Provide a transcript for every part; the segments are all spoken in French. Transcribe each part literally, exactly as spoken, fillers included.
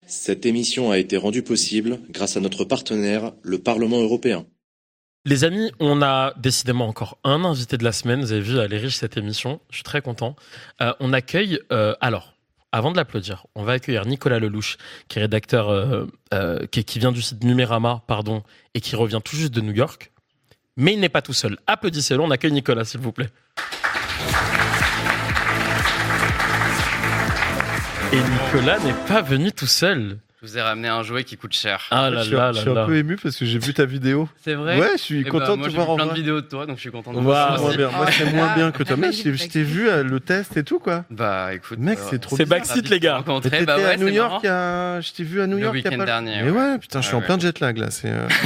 Cette émission a été rendue possible grâce à notre partenaire, le Parlement européen. Les amis, on a décidément encore un invité de la semaine. Vous avez vu, elle est riche cette émission. Je suis très content. Euh, on accueille... Euh, alors, avant de l'applaudir, on va accueillir Nicolas Lelouch, qui est rédacteur, euh, euh, qui, qui vient du site Numérama, pardon, et qui revient tout juste de New York. Mais il n'est pas tout seul. Applaudissez-le, on accueille Nicolas, s'il vous plaît. Et Nicolas n'est pas venu tout seul. Je vous ai ramené un jouet qui coûte cher. Ah là je suis, là je là suis là. un peu ému parce que j'ai vu ta vidéo. C'est vrai? Ouais, je suis Eh content ben, de te moi, voir en j'ai vu plein vrai. de vidéos de toi, donc je suis content de Wow. voir ça Moi, aussi. bien. Moi, c'est moins bien que toi. Ah, Mais je t'ai- je t'ai vu euh, le test et tout, quoi. Bah écoute, Mec, euh, c'est trop C'est bizarre. backseat, les gars. Mais rencontré, t'étais bah ouais, à New c'est York, marrant. il y a... je t'ai vu à New Le York il y a week-end pas... dernier, Mais ouais. ouais, putain, je suis Ouais, en plein ouais. jet lag là. C'est, euh...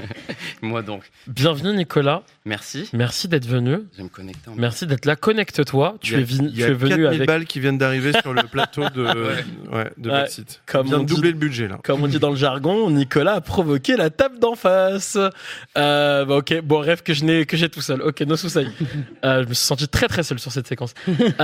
Moi donc. Bienvenue Nicolas. Merci. Merci d'être venu. Je vais me connecter. En Merci d'être là. Connecte-toi. Tu il y a- es, vi- il y tu a es venu quatre mille avec, balles qui viennent d'arriver sur le plateau de, Ouais. ouais, de Ouais, Backseat. comme On vient on de dit- doubler le budget là. comme on dit dans le jargon, Nicolas a provoqué la table d'en face. Euh, bah, ok, bon, rêve que je n'ai que j'ai tout seul. Ok, no souci. Euh, je me suis senti très très seul sur cette séquence.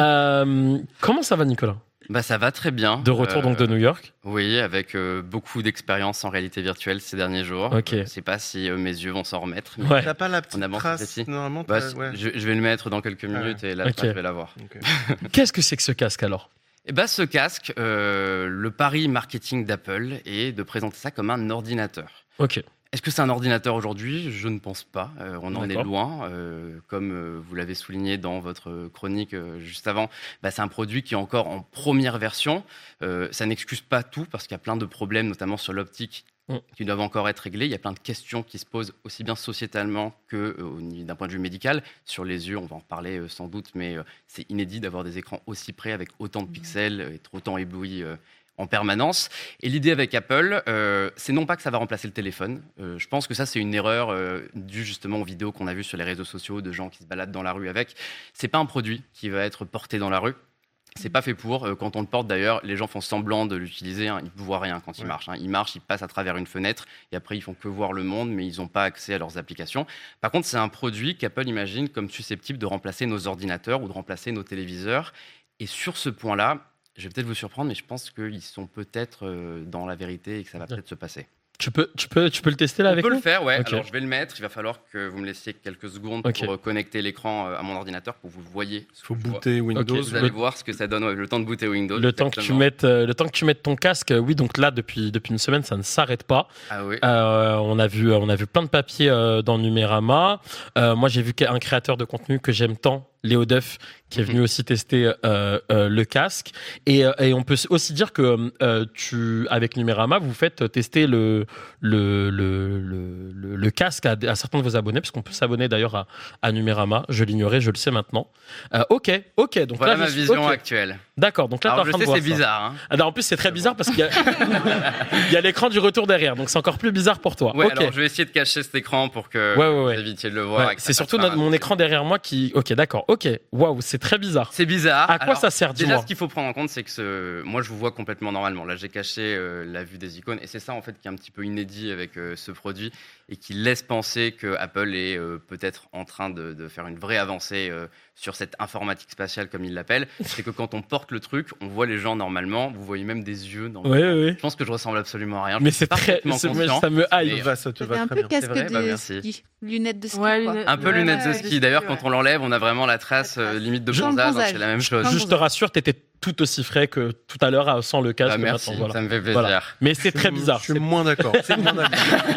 Euh, comment ça va, Nicolas? Bah ça va très bien. De retour Euh, donc de New York. Oui, avec euh, beaucoup d'expérience en réalité virtuelle ces derniers jours. Ok. Je sais pas si euh, mes yeux vont s'en remettre. mais- Ouais. T'as pas la On petite avance trace petit à petit. normalement Bah, t'as- ouais. je, je vais le mettre dans quelques Ah minutes et là Ok. je vais l'avoir. Ok. Qu'est-ce que c'est que ce casque alors? Et bah ce casque, euh, le pari marketing d'Apple est de présenter ça comme un ordinateur. Ok. Est-ce que c'est un ordinateur aujourd'hui? Je ne pense pas. Euh, on en est D'accord. loin. Euh, comme euh, vous l'avez souligné dans votre chronique euh, juste avant, bah, c'est un produit qui est encore en première version. Euh, ça n'excuse pas tout parce qu'il y a plein de problèmes, notamment sur l'optique, Mm. qui doivent encore être réglés. Il y a plein de questions qui se posent aussi bien sociétalement que euh, au niveau- d'un point de vue médical. Sur les yeux, on va en reparler euh, sans doute, mais euh, c'est inédit d'avoir des écrans aussi près avec autant de pixels, euh, être autant ébloui euh, en permanence. Et l'idée avec Apple, euh, c'est non pas que ça va remplacer le téléphone. Euh, je pense que ça, c'est une erreur euh, due justement aux vidéos qu'on a vues sur les réseaux sociaux de gens qui se baladent dans la rue avec. C'est pas un produit qui va être porté dans la rue. C'est pas fait pour. Euh, Quand on le porte d'ailleurs, les gens font semblant de l'utiliser. Hein. Ils ne voient rien quand ils Ouais. marchent. Hein. Ils marchent, ils passent à travers une fenêtre et après ils font que voir le monde, mais ils n'ont pas accès à leurs applications. Par contre, c'est un produit qu'Apple imagine comme susceptible de remplacer nos ordinateurs ou de remplacer nos téléviseurs. Et sur ce point-là, je vais peut-être vous surprendre, mais je pense qu'ils sont peut-être euh, dans la vérité et que ça va peut-être se passer. Tu peux, tu peux, tu peux le tester là On avec peut nous? le faire, ouais. Ok. Alors je vais le mettre. Il va falloir que vous me laissiez quelques secondes Ok. pour euh, connecter l'écran euh, à mon ordinateur pour que vous le voyez. ce Faut que je vois. booter Windows. Ok, Vous allez voir ce que ça donne, ouais, le temps de booter Windows. Le temps que tu exactement. mettes, euh, le temps que tu mettes ton casque, euh, oui. Donc là, depuis depuis une semaine, ça ne s'arrête pas. Ah oui. Euh, on a vu, on a vu plein de papiers euh, dans Numérama. Euh, moi, j'ai vu un créateur de contenu que j'aime tant, Léo Duff, qui est venu aussi tester euh, euh, le casque. Et, euh, et on peut aussi dire que euh, tu, avec Numérama, vous faites tester le le le le, le, le casque à, à certains de vos abonnés, parce qu'on peut s'abonner d'ailleurs à, à Numérama. Je l'ignorais, je le sais maintenant. Euh, ok, ok. Donc Voilà là, ma je suis- vision ok. actuelle. D'accord. Donc là, Alors t'es je en train sais, de c'est voir ça. bizarre. Hein. Alors, en plus, c'est très bizarre parce qu'il y a, il y a l'écran du retour derrière, donc c'est encore plus bizarre pour toi. Ouais, ok. alors je vais essayer de cacher cet écran pour que Ouais, ouais, ouais. vous évitiez de le voir. Ouais, et que ça c'est passe surtout pas notre- mon rapide. écran derrière moi qui. Ok, d'accord. Ok. Waouh, c'est très bizarre. C'est bizarre. À quoi Alors, ça sert, Déjà, dis-moi? ce qu'il faut prendre en compte, c'est que ce... moi, je vous vois complètement normalement. Là, j'ai caché euh, la vue des icônes, et c'est ça en fait qui est un petit peu inédit avec euh, ce produit et qui laisse penser que Apple est euh, peut-être en train de, de faire une vraie avancée euh, sur cette informatique spatiale, comme ils l'appellent. C'est que quand on porte le truc, on voit les gens normalement. Vous voyez même des yeux. Dans le- Oui, oui. Je pense que je ressemble absolument à rien. Je Mais suis c'est très. parfaitement c'est- conscient. Ça me hype. Mais- Va, ça te Ça fait va un très peu bien. casque C'est vrai, bah, de merci. ski, lunettes de ski. Ouais, quoi. lunettes- Un peu Ouais, lunettes de ouais, ski. de D'ailleurs, ski, quand on l'enlève, on a vraiment la trace La trace. euh, limite de Jean bronzage. donc Bronzage. C'est la même chose. Jean Juste te rassure, t'étais tout aussi frais que tout à l'heure euh, sans le casque. Ah, merci, maintenant, voilà. ça me fait plaisir. Voilà. Mais c'est très bizarre. Je suis C'est- moins d'accord. C'est moins d'accord.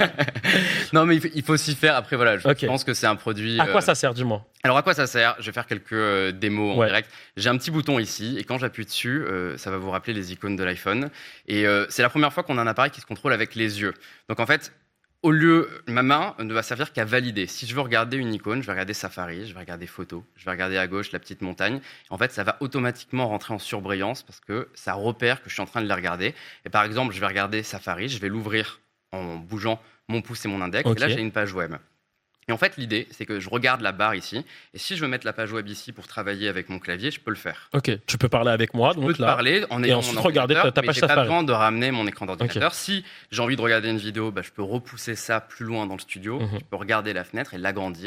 Non, mais il faut, il faut s'y faire. Après, voilà, je Ok. pense que c'est un produit. À quoi euh, ça sert, dis-moi? Alors, à quoi ça sert? Je vais faire quelques euh, démos en Ouais. direct. J'ai un petit bouton ici, et quand j'appuie dessus, euh, ça va vous rappeler les icônes de l'iPhone. Et euh, c'est la première fois qu'on a un appareil qui se contrôle avec les yeux. Donc, en fait, au lieu, ma main ne va servir qu'à valider. Si je veux regarder une icône, je vais regarder Safari, je vais regarder Photos, je vais regarder à gauche la petite montagne. En fait, ça va automatiquement rentrer en surbrillance parce que ça repère que je suis en train de les regarder. Et par exemple, je vais regarder Safari, je vais l'ouvrir en bougeant mon pouce et mon index. Ok. Et là, j'ai une page web. Et en fait, l'idée, c'est que je regarde la barre ici. Et si je veux mettre la page web ici pour travailler avec mon clavier, je peux le faire. Ok, tu peux parler avec moi. Je Donc peux te là. parler en et ayant ensuite mon regarder ta- ta ordinateur, mais page j'ai pas Safari. besoin de ramener mon écran d'ordinateur. Si j'ai envie de regarder une vidéo, bah, je peux repousser ça plus loin dans le studio. Mhm. Je peux regarder la fenêtre et l'agrandir.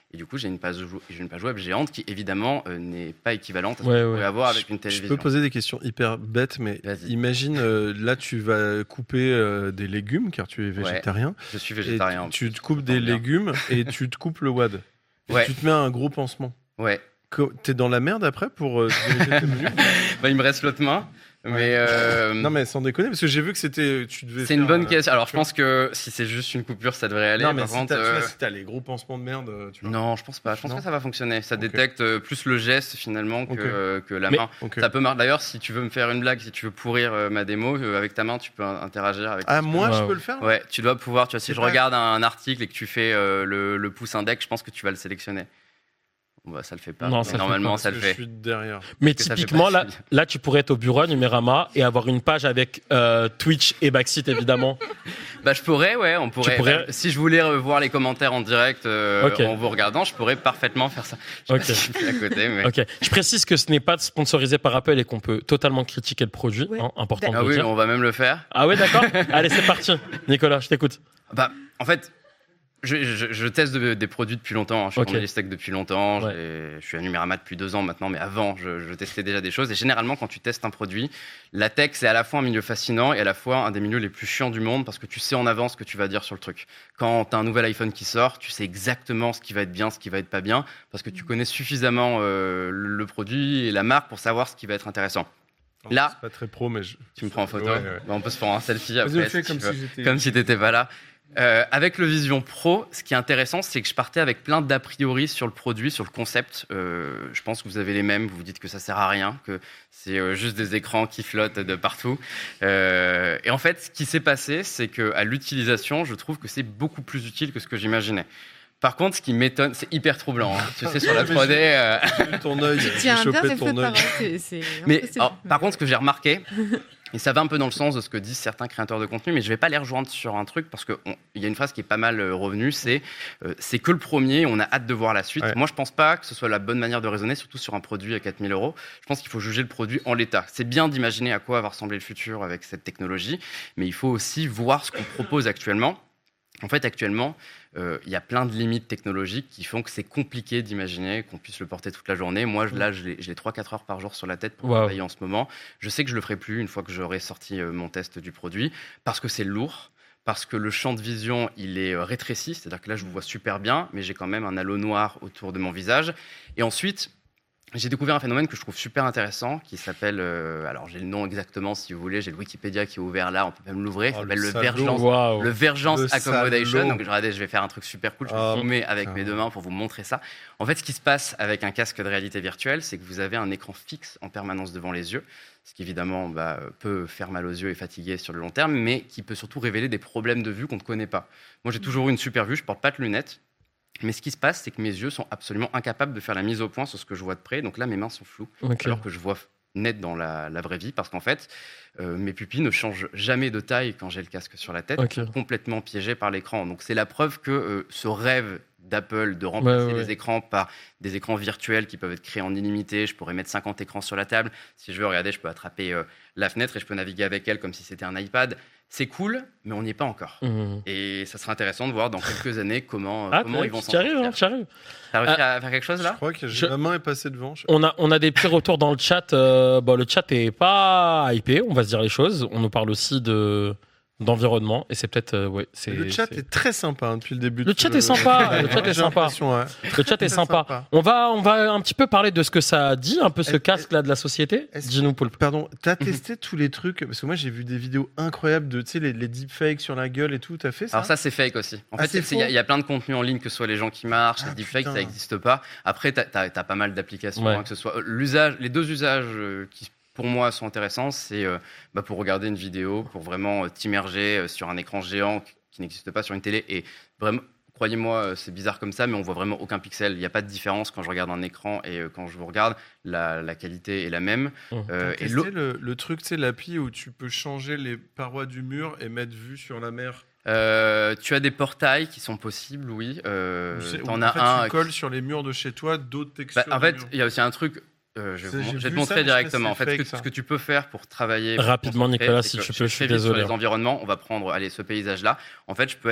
Et du coup, j'ai une page, j'ai une page web géante qui, évidemment, euh, n'est pas équivalente à ce Ouais, que vous ouais. pouvez avoir avec Je- une télévision. Je peux poser des questions hyper bêtes, mais Vas-y. imagine, euh, là, tu vas couper euh, des légumes, car tu es végétarien. Je suis Et végétarien. en tu, tu plus, te coupes je des comprends bien. légumes et tu te coupes le wad. Et Ouais. tu te mets un gros pansement. Ouais. Co- T'es dans la merde après pour euh, diriger tes menus Bah, il me reste l'autre main. Mais, euh, Non, mais sans déconner, parce que j'ai vu que c'était. Tu devais c'est une faire, bonne euh, question. Alors, je tu vois. pense que si c'est juste une coupure, ça devrait aller. Non, mais Par si contre, t'as tu vois, euh, si t'as les gros pansements de merde, euh, tu vois. non, je pense pas. Je pense Non. que ça va fonctionner. Ça Ok. détecte euh, plus le geste finalement que, Ok. euh, que la Mais- main. Ok. Ça peut marcher. D'ailleurs, si tu veux me faire une blague, si tu veux pourrir euh, ma démo, euh, avec ta main, tu peux in- interagir avec. Ah, moi, je Wow. peux le faire Ouais, tu dois pouvoir. Tu vois, si C'est je pas- regarde un article et que tu fais euh, le, le pouce index, je pense que tu vas le sélectionner. Bon, bah, ça le fait pas. Non, mais ça le fait normalement, Parce ça le que fait. Je suis derrière. Mais que ça fait typiquement, pas là, suivi. là, tu pourrais être au bureau à Numérama et avoir une page avec euh, Twitch et Backseat, évidemment. Bah, je pourrais, ouais, on pourrait. pourrais- bah, si je voulais revoir les commentaires en direct euh, Ok. en vous regardant, je pourrais parfaitement faire ça. Je sais Ok. pas si je suis à côté, mais. Ok. Je précise que ce n'est pas sponsorisé par Apple et qu'on peut totalement critiquer le produit. Ouais. hein, important de Ah le oui, dire. on va même le faire. Ah ouais, d'accord. Allez, c'est parti. Nicolas, je t'écoute. Bah, en fait, je, je- je teste de- des produits depuis longtemps. hein. Je suis Ok. journaliste tech depuis longtemps. Ouais. j'ai- Je suis à Numérama depuis deux ans maintenant, mais avant, je, je testais déjà des choses. Et généralement, quand tu testes un produit, la tech, c'est à la fois un milieu fascinant et à la fois un des milieux les plus chiants du monde parce que tu sais en avance ce que tu vas dire sur le truc. Quand tu as un nouvel iPhone qui sort, tu sais exactement ce qui va être bien, ce qui va être pas bien, parce que tu connais suffisamment euh, le le produit et la marque pour savoir ce qui va être intéressant. Alors, Là- C'est pas très pro, mais je. Tu me prends en photo. Ouais, ouais. Bah, on peut se faire un selfie Vas-y, après. on le fait si comme tu veux. si j'étais. Comme si tu n'étais pas là. Euh, avec le Vision Pro, ce qui est intéressant, c'est que je partais avec plein d'a priori sur le produit, sur le concept. Euh, je pense que vous avez les mêmes. Vous vous dites que ça sert à rien, que c'est euh, juste des écrans qui flottent de partout. Euh, et en fait, ce qui s'est passé, c'est qu'à l'utilisation, je trouve que c'est beaucoup plus utile que ce que j'imaginais. Par contre, ce qui m'étonne, c'est hyper troublant. hein. Tu sais, sur la trois D. euh, Ton œil. Tu j'ai tiens chopé bien les ton feux de œil. parole, c'est- c'est Mais impressionnant. alors, par contre, ce que j'ai remarqué, et ça va un peu dans le sens de ce que disent certains créateurs de contenu, mais je vais pas les rejoindre sur un truc parce qu'il y a une phrase qui est pas mal euh, revenue, c'est euh, c'est que le premier, on a hâte de voir la suite. Ouais. Moi, je pense pas que ce soit la bonne manière de raisonner, surtout sur un produit à quatre mille euros. Je pense qu'il faut juger le produit en l'état. C'est bien d'imaginer à quoi va ressembler le futur avec cette technologie, mais il faut aussi voir ce qu'on propose actuellement. En fait, actuellement, euh, il y a plein de limites technologiques qui font que c'est compliqué d'imaginer qu'on puisse le porter toute la journée. Moi, je- là, je l'ai je l'ai trois quatre heures par jour sur la tête pour Wow. travailler en ce moment. Je sais que je le ferai plus une fois que j'aurai sorti euh, mon test du produit, parce que c'est lourd, parce que le champ de vision, il est euh, rétréci, c'est-à-dire que là, je vous vois super bien, mais j'ai quand même un halo noir autour de mon visage. Et ensuite, j'ai découvert un phénomène que je trouve super intéressant, qui s'appelle, euh, alors j'ai le nom exactement si vous voulez, j'ai le Wikipédia qui est ouvert là, on peut même l'ouvrir, Oh, ça s'appelle le le salaud. Vergence Waouh. le Vergence Le Accommodation. salaud. Donc, regardez, je vais faire un truc super cool. Je vais Oh, vous filmer avec putain. mes deux mains pour vous montrer ça. En fait, ce qui se passe avec un casque de réalité virtuelle, c'est que vous avez un écran fixe en permanence devant les yeux, ce qui évidemment bah, peut faire mal aux yeux et fatiguer sur le long terme, mais qui peut surtout révéler des problèmes de vue qu'on ne connaît pas. Moi, j'ai toujours eu une super vue, je porte pas de lunettes. Mais ce qui se passe, c'est que mes yeux sont absolument incapables de faire la mise au point sur ce que je vois de près. Donc là, mes mains sont floues Ok. alors que je vois net dans la, la vraie vie, parce qu'en fait, euh, mes pupilles ne changent jamais de taille quand j'ai le casque sur la tête, Ok. elles sont complètement piégées par l'écran. Donc c'est la preuve que euh, ce rêve d'Apple de remplacer Ouais, ouais, les ouais. écrans par des écrans virtuels qui peuvent être créés en illimité, je pourrais mettre cinquante écrans sur la table, si je veux, regardez, je peux attraper euh, la fenêtre et je peux naviguer avec elle comme si c'était un iPad. C'est cool, mais on n'y est pas encore. Mmh. Et ça sera intéressant de voir dans quelques années comment, Ah, comment ils vont tu s'en y arrives, hein, sortir. tu y arrives. T'as réussi à faire quelque chose Je là crois que j'ai- Je- ma main est passée devant. je- On a, on a des petits retours dans le chat. euh, bon, le chat est pas hypé, on va se dire les choses. On nous parle aussi de d'environnement et c'est peut-être euh, ouais, c'est Le chat c'est- est très sympa hein, depuis le début. Le de chat ce- est sympa, le chat est J'ai sympa. l'impression, ouais. le chat est Très sympa. sympa. On va on va un petit peu parler de ce que ça dit un peu ce Est-ce- casque là de la société. est-ce- Dis-nous Poulpe. Pardon, t'as testé tous les trucs parce que moi j'ai vu des vidéos incroyables de tu sais les, les deepfakes sur la gueule et tout. T'as fait ça? Alors ça, c'est fake aussi. En Ah, fait, c'est c'est- il y, a- faux il y a plein de contenus en ligne, que ce soit les gens qui marchent, Ah, les deepfakes, putain. ça n'existe pas. Après, tu as, pas mal d'applications, Ouais. hein, que ce soit euh, l'usage, les deux usages euh, qui pour moi sont intéressants, c'est euh, bah, pour regarder une vidéo, pour vraiment euh, t'immerger euh, sur un écran géant qui, qui n'existe pas sur une télé. Et vraiment, croyez-moi, euh, c'est bizarre comme ça, mais on voit vraiment aucun pixel. Il n'y a pas de différence quand je regarde un écran et euh, quand je vous regarde. La, la qualité est la même. Mmh. Euh, T'as et testé l'autre- le, le truc, tu sais, l'appli où tu peux changer les parois du mur et mettre vue sur la mer. euh, tu as des portails qui sont possibles, oui. Euh, Tu sais, où, T'en en as fait, un. tu qui- colles sur les murs de chez toi d'autres textures. Bah, en de fait, murs. il y a aussi un truc. euh, je, vais Ça, vous- j'ai je vais te vu montrer ça, mais je sais pas directement. En si fait, c'est ce que, fake, ça. ce que tu peux faire pour travailler. pour Rapidement, te concentrer, Nicolas, c'est si que tu je peux, vais je suis très vite désolé. Sur les environnements, on va prendre allez, ce paysage-là. En fait, je peux être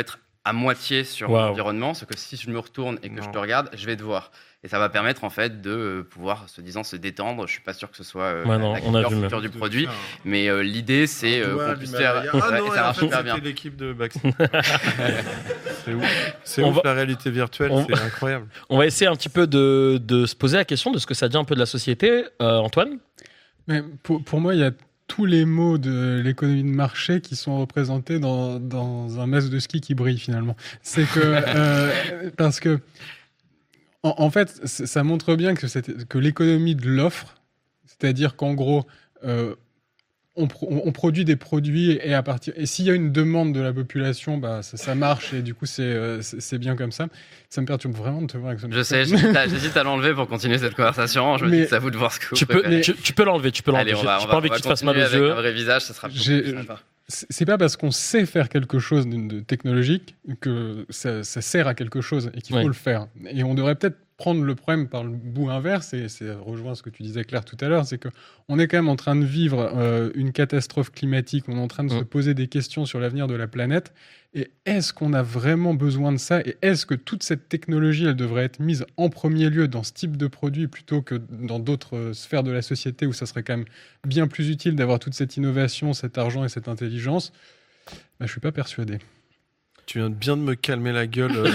à moitié sur Wow. l'environnement, c'est que si je me retourne et que Non. je te regarde, je vais te voir. Et ça va permettre en fait de euh, pouvoir, se disant, se détendre. Je suis pas sûr que ce soit euh, Ouais, non, la on a couleur vu, future du De produit, faire un- mais euh, l'idée c'est un euh, doigt qu'on à puisse l'Himalaya. faire. Ah Ouais, non, et et ça en marche fait, super c'était bien. l'équipe de Baxter. C'est ouf. C'est On ouf, va- la réalité virtuelle, on- c'est incroyable. On va essayer un petit peu de, de se poser la question de ce que ça dit un peu de la société. Euh, Antoine? Mais pour, pour moi, il y a tous les mots de l'économie de marché qui sont représentés dans, dans un masque de ski qui brille finalement. C'est que euh, parce que en, en fait, c- ça montre bien que, c'est- que l'économie de l'offre, c'est-à-dire qu'en gros, euh, on, pro- on- on produit des produits et à partir et s'il y a une demande de la population, bah ça, ça marche et du coup c'est euh, c'est c'est bien comme ça. Ça me perturbe vraiment de te voir avec ce Je sais, j'hésite à, j'hésite à l'enlever pour continuer cette conversation. Je me Mais- dis que c'est à vous de voir ce que vous Tu peux, préférez. tu, tu peux l'enlever, tu peux l'enlever. Allez, on J'ai va, j'ai on pas va, envie on que va tu te fasses mal aux continuer avec yeux. un vrai visage, ça sera plus J'ai- plus sympa. C'est c'est pas parce qu'on sait faire quelque chose de, de technologique que ça, ça sert à quelque chose et qu'il faut Oui. le faire. Et on devrait peut-être prendre le problème par le bout inverse, et c'est rejoint ce que tu disais Claire tout à l'heure, c'est que on est quand même en train de vivre euh, une catastrophe climatique, on est en train de Mm. se poser des questions sur l'avenir de la planète, et est-ce qu'on a vraiment besoin de ça, et est-ce que toute cette technologie, elle devrait être mise en premier lieu dans ce type de produit plutôt que dans d'autres euh, sphères de la société où ça serait quand même bien plus utile d'avoir toute cette innovation, cet argent et cette intelligence? Bah, je suis pas persuadé. Tu viens de bien de me calmer la gueule. euh,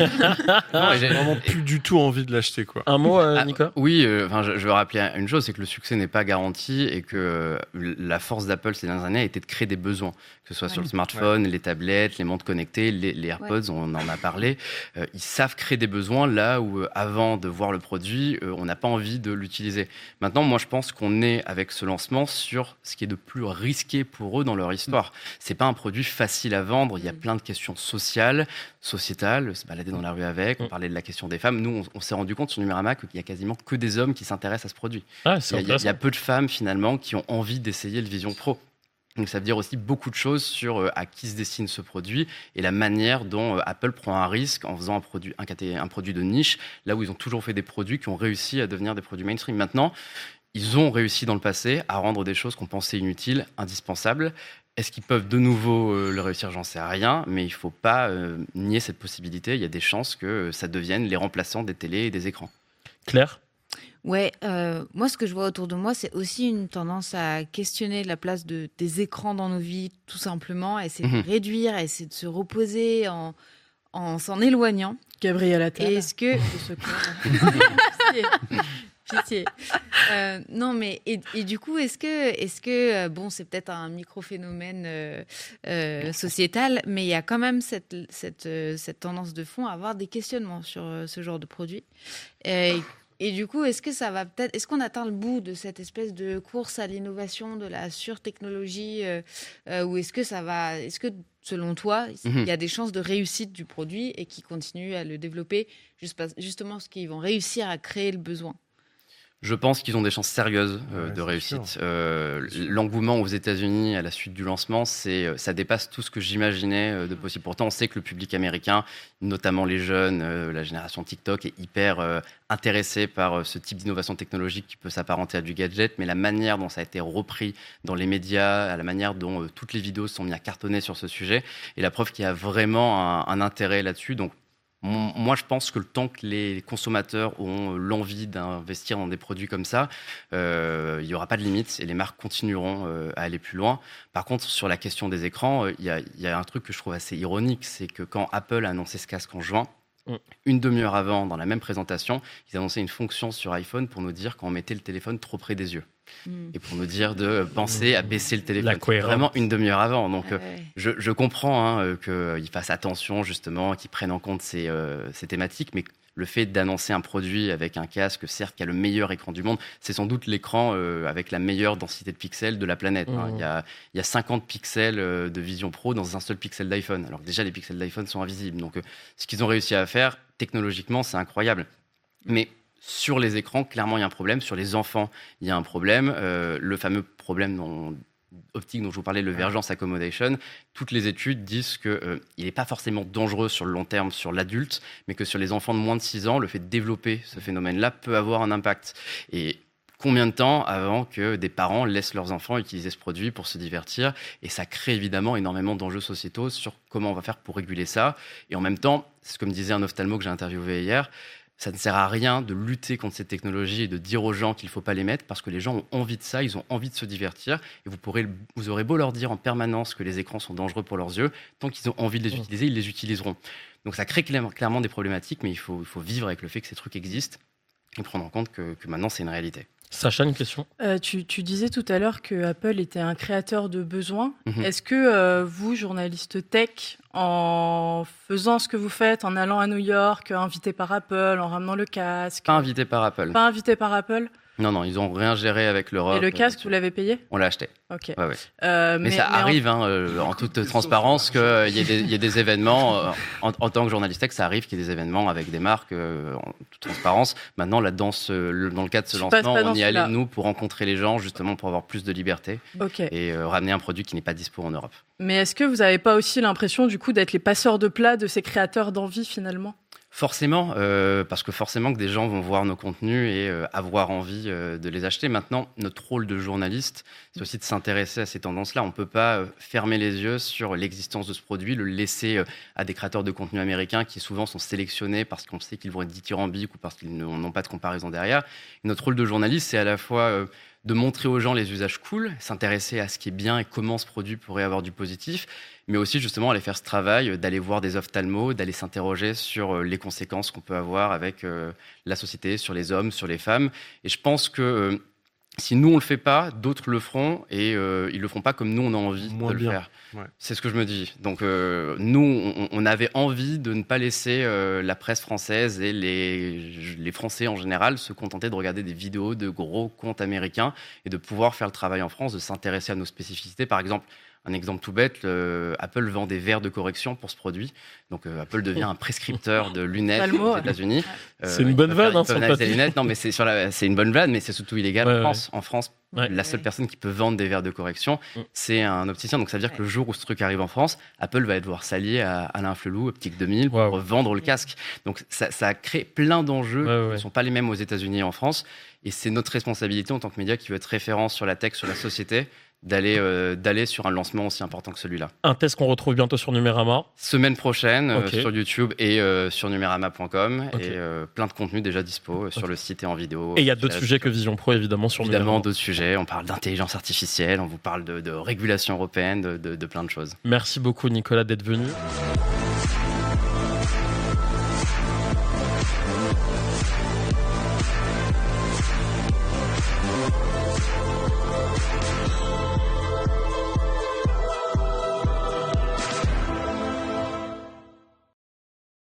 Non, et J'ai j'ai- vraiment plus du tout envie de l'acheter, quoi. Un mot, euh, Ah, Nicolas? Oui, euh, enfin, je, je veux rappeler une chose, c'est que le succès n'est pas garanti et que euh, la force d'Apple ces dernières années a été de créer des besoins, que ce soit sur le smartphone, les tablettes, les montres connectées, les, les AirPods, on en a parlé. Euh, ils savent créer des besoins là où, euh, avant de voir le produit, euh, on n'a pas envie de l'utiliser. Maintenant, moi, je pense qu'on est avec ce lancement sur ce qui est de plus risqué pour eux dans leur histoire. C'est pas un produit facile à vendre. Il y a plein de questions sociales, sociétales, se balader dans la rue avec. On parlait de la question des femmes. Nous, on, on s'est rendu compte sur Numérama qu'il y a quasiment que des hommes qui s'intéressent à ce produit. Ah, Il c'est y, a, il y a- il y intéressant. a peu de femmes finalement qui ont envie d'essayer le Vision Pro. Donc ça veut dire aussi beaucoup de choses sur euh, à qui se destine ce produit et la manière dont euh, Apple prend un risque en faisant un produit, un, caté- un produit de niche, là où ils ont toujours fait des produits qui ont réussi à devenir des produits mainstream. Maintenant, ils ont réussi dans le passé à rendre des choses qu'on pensait inutiles, indispensables. Est-ce qu'ils peuvent de nouveau euh, le réussir? J'en sais rien, mais il ne faut pas euh, nier cette possibilité. Il y a des chances que euh, ça devienne les remplaçants des télés et des écrans. Claire? Ouais, euh, moi ce que je vois autour de moi, c'est aussi une tendance à questionner la place de, des écrans dans nos vies, tout simplement, à essayer Mhm. de réduire, à essayer de se reposer en, en s'en éloignant. Gabriel Attal. Et est-ce que... Au secours. Pitié. Pitié. Euh, non, mais et, et du coup, est-ce que, est-ce que euh, bon, c'est peut-être un micro-phénomène euh, euh, sociétal, mais il y a quand même cette, cette, euh, cette tendance de fond à avoir des questionnements sur euh, ce genre de produit. Et, et du coup, est-ce que ça va peut-être, est-ce qu'on atteint le bout de cette espèce de course à l'innovation, de la surtechnologie, euh, euh, ou est-ce que ça va, est-ce que selon toi, il Mhm. y a des chances de réussite du produit et qui continuent à le développer juste parce- justement parce qu'ils vont réussir à créer le besoin? Je pense qu'ils ont des chances sérieuses euh, Ouais, de c'est réussite. sûr. Euh, C'est sûr. L'engouement aux États-Unis à la suite du lancement, c'est, euh, ça dépasse tout ce que j'imaginais euh, de possible. Pourtant, on sait que le public américain, notamment les jeunes, euh, la génération TikTok, est hyper euh, intéressé par euh, ce type d'innovation technologique qui peut s'apparenter à du gadget, mais la manière dont ça a été repris dans les médias, à la manière dont euh, toutes les vidéos sont mises à cartonner sur ce sujet, est la preuve qu'il y a vraiment un, un intérêt là-dessus. Donc, Mon- Moi, je pense que le temps que les consommateurs ont l'envie d'investir dans des produits comme ça, euh, il n'y aura pas de limite et les marques continueront euh, à aller plus loin. Par contre, sur la question des écrans, euh, il y, a- il y a un truc que je trouve assez ironique, c'est que quand Apple a annoncé ce casque en juin, Mm. une demi-heure avant, dans la même présentation, ils annonçaient une fonction sur iPhone pour nous dire qu'on mettait le téléphone trop près des yeux Hmm. et pour nous dire de penser à baisser le téléphone. La cohérence. Vraiment une demi-heure avant. Donc, Ah euh, ouais. je, je comprends hein, qu'ils fassent attention, justement, qu'ils prennent en compte ces, euh, ces thématiques, mais le fait d'annoncer un produit avec un casque, certes, qui a le meilleur écran du monde, c'est sans doute l'écran euh, avec la meilleure densité de pixels de la planète. hein. Mmh. Il y a, il y a cinquante pixels euh, de Vision Pro dans un seul pixel d'iPhone, alors que déjà, les pixels d'iPhone sont invisibles. Donc, euh, ce qu'ils ont réussi à faire, technologiquement, c'est incroyable. Mais sur les écrans, clairement, il y a un problème. Sur les enfants, il y a un problème. Euh, le fameux problème dont, optique dont je vous parlais, le Vergence Accommodation, toutes les études disent qu'il euh, n'est pas forcément dangereux sur le long terme sur l'adulte, mais que sur les enfants de moins de six ans, le fait de développer ce phénomène-là peut avoir un impact. Et combien de temps avant que des parents laissent leurs enfants utiliser ce produit pour se divertir? Et ça crée évidemment énormément d'enjeux sociétaux sur comment on va faire pour réguler ça. Et en même temps, c'est comme disait un ophtalmo que j'ai interviewé hier, ça ne sert à rien de lutter contre ces technologies et de dire aux gens qu'il ne faut pas les mettre parce que les gens ont envie de ça, ils ont envie de se divertir. Et vous, pourrez, vous aurez beau leur dire en permanence que les écrans sont dangereux pour leurs yeux, tant qu'ils ont envie de les utiliser, ils les utiliseront. Donc ça crée clairement des problématiques, mais il faut, il faut vivre avec le fait que ces trucs existent et prendre en compte que, que maintenant c'est une réalité. Sacha, une question euh, tu, tu disais tout à l'heure que Apple était un créateur de besoins. Mm-hmm. Est-ce que euh, vous, journaliste tech, en faisant ce que vous faites, en allant à New York, invité par Apple, en ramenant le casque... Pas invité par Apple. Pas invité par Apple? Non, non, ils n'ont rien géré avec l'Europe. Et le casque, vous l'avez payé? On l'a acheté. Ok. Ouais, ouais. Euh, mais, mais ça mais arrive, en... hein, euh, en toute transparence, qu'il euh, y, y ait des événements. Euh, en, en tant que journaliste tech, ça arrive qu'il y ait des événements avec des marques euh, en toute transparence. Maintenant, là, dans, ce, le, dans le cadre de ce Je lancement, on y allait, allait, nous, pour rencontrer les gens, justement, pour avoir plus de liberté okay. et euh, ramener un produit qui n'est pas dispo en Europe. Mais est-ce que vous n'avez pas aussi l'impression, du coup, d'être les passeurs de plats de ces créateurs d'envie, finalement? Forcément, euh, parce que forcément que des gens vont voir nos contenus et euh, avoir envie euh, de les acheter. Maintenant, notre rôle de journaliste, c'est aussi de s'intéresser à ces tendances-là. On ne peut pas euh, fermer les yeux sur l'existence de ce produit, le laisser euh, à des créateurs de contenu américains qui souvent sont sélectionnés parce qu'on sait qu'ils vont être dithyrambiques ou parce qu'ils n'ont pas de comparaison derrière. Et notre rôle de journaliste, c'est à la fois... Euh, de montrer aux gens les usages cool, s'intéresser à ce qui est bien et comment ce produit pourrait avoir du positif, mais aussi justement aller faire ce travail, d'aller voir des ophtalmos, d'aller s'interroger sur les conséquences qu'on peut avoir avec euh, la société, sur les hommes, sur les femmes. Et je pense que euh, si nous on le fait pas, d'autres le feront et euh, ils le feront pas comme nous on a envie Moins de bien. le faire. Ouais. C'est ce que je me dis. Donc euh, nous on, on avait envie de ne pas laisser euh, la presse française et les, les Français en général se contenter de regarder des vidéos de gros comptes américains et de pouvoir faire le travail en France, de s'intéresser à nos spécificités. Par exemple, un exemple tout bête, euh, Apple vend des verres de correction pour ce produit. Donc euh, Apple devient un prescripteur de lunettes Mot, aux ouais. États-unis. C'est une bonne vanne, hein, sans des papier. lunettes. Non, mais c'est sur la, c'est une bonne vanne, mais c'est surtout illégal Ouais, en France. En France, Ouais. la seule Ouais. personne qui peut vendre des verres de correction, Mm. c'est un opticien. Donc ça veut dire que le jour où ce truc arrive en France, Apple va devoir s'allier à Alain Flelou, Optique deux mille, pour Wow. vendre le casque. Donc ça, ça crée plein d'enjeux Ouais, ouais, qui ouais. ne sont pas les mêmes aux États-Unis et en France. Et c'est notre responsabilité en tant que média qui veut être référence sur la tech, sur la société, d'aller euh, d'aller sur un lancement aussi important que celui-là. Un test qu'on retrouve bientôt sur Numérama. Semaine prochaine, euh, Ok. sur YouTube et euh, sur numérama point com. Ok. Et euh, plein de contenus déjà dispo euh, sur le site et en vidéo. Et il y a d'autres Sur- sujets que Vision Pro, évidemment, sur Évidemment, Numérama. d'autres sujets. On parle d'intelligence artificielle, on vous parle de, de régulation européenne, de, de, de plein de choses. Merci beaucoup, Nicolas, d'être venu.